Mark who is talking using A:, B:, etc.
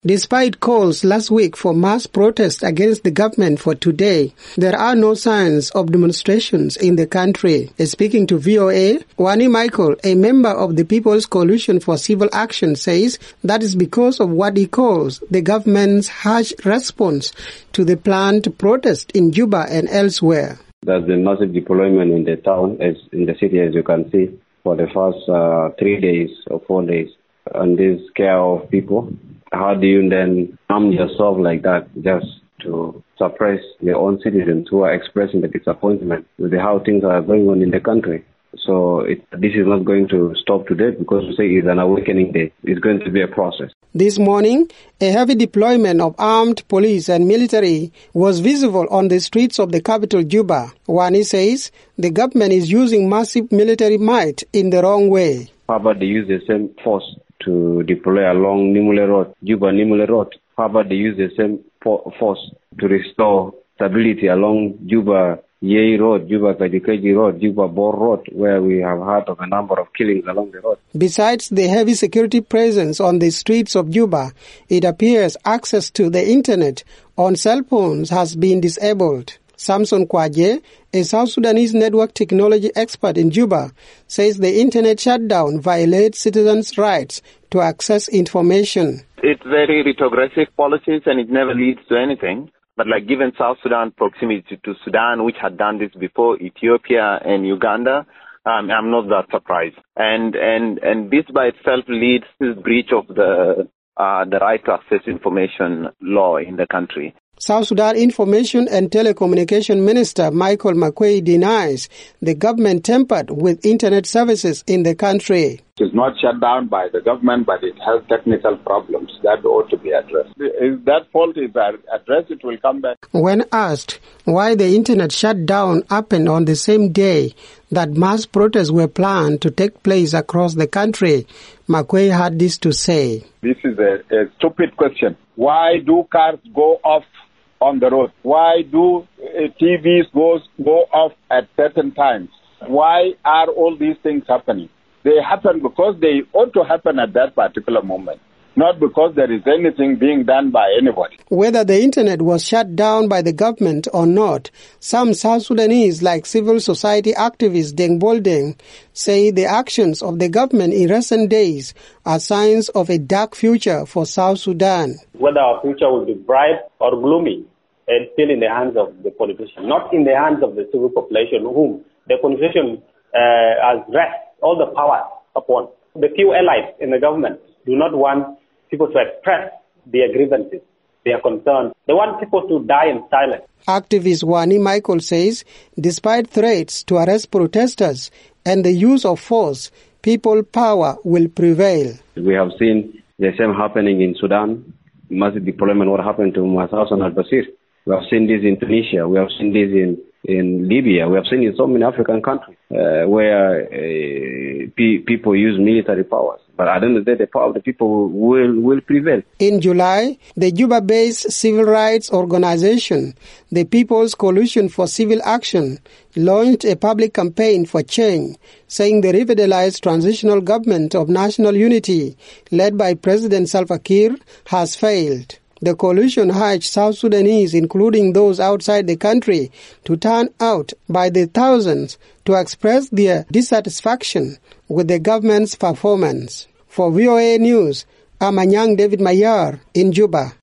A: Despite calls last week for mass protests against the government for today, there are no signs of demonstrations in the country. Speaking to VOA, Wani Michael, a member of the People's Coalition for Civil Action, says that is because of what he calls the government's harsh response to the planned protest in Juba and elsewhere.
B: There's been massive deployment in the town, in the city, as you can see, for the first 3 days or 4 days, and this scare of people. How do you then arm yourself like that just to suppress your own citizens who are expressing the disappointment with how things are going on in the country? So this is not going to stop today because we say it's an awakening day. It's going to be a process.
A: This morning, a heavy deployment of armed police and military was visible on the streets of the capital, Juba. Wani says the government is using massive military might in the wrong way.
B: How about they use the same force to deploy along Nimule Road, Juba-Nimule Road? How about they use the same force to restore stability along Juba-Yei Road, Juba-Kajikeji Road, Juba-Bor Road, where we have heard of a number of killings along the road? Besides the heavy security presence on the streets of Juba, it appears access to the internet on cell phones has been disabled. Samson Kwaje, a South Sudanese network technology expert in Juba, says the internet shutdown violates citizens' rights to access information.
C: It's very retrogressive policies and it never leads to anything. But given South Sudan proximity to Sudan, which had done this before, Ethiopia and Uganda, I'm not that surprised. And this by itself leads to the breach of the right to access information law in the country.
A: South Sudan Information and Telecommunication Minister Michael Makwei denies the government tampered with internet services in the country.
D: It is not shut down by the government, but it has technical problems that ought to be addressed. If that fault is addressed, it will come back.
A: When asked why the internet shutdown happened on the same day that mass protests were planned to take place across the country, Makwei had this to say.
D: This is a stupid question. Why do cars go off on the road? Why do TVs go off at certain times? Why are all these things happening? They happen because they ought to happen at that particular moment, not because there is anything being done by anybody.
A: Whether the internet was shut down by the government or not, some South Sudanese, like civil society activist Deng Boldeng, say the actions of the government in recent days are signs of a dark future for South Sudan.
E: Whether our future will be bright or gloomy, it's still in the hands of the politicians, not in the hands of the civil population, whom the politician has rest all the power upon. The few allies in the government do not want people to express their grievances, their concerns. They want people to die in silence.
A: Activist Wani Michael says, despite threats to arrest protesters and the use of force, people power will prevail.
B: We have seen the same happening in Sudan, massive deployment, what happened to Masas and al-Bashir. We have seen this in Tunisia. We have seen this in Libya. We have seen it in so many African countries where people use military powers. But at the end of the day, the power of the people will prevail.
A: In July, the Juba-based civil rights organization, the People's Coalition for Civil Action, launched a public campaign for change, saying the revitalized transitional government of national unity, led by President Salva Kiir, has failed. The coalition urged South Sudanese, including those outside the country, to turn out by the thousands to express their dissatisfaction with the government's performance. For VOA News, I'm Anyang David Mayar in Juba.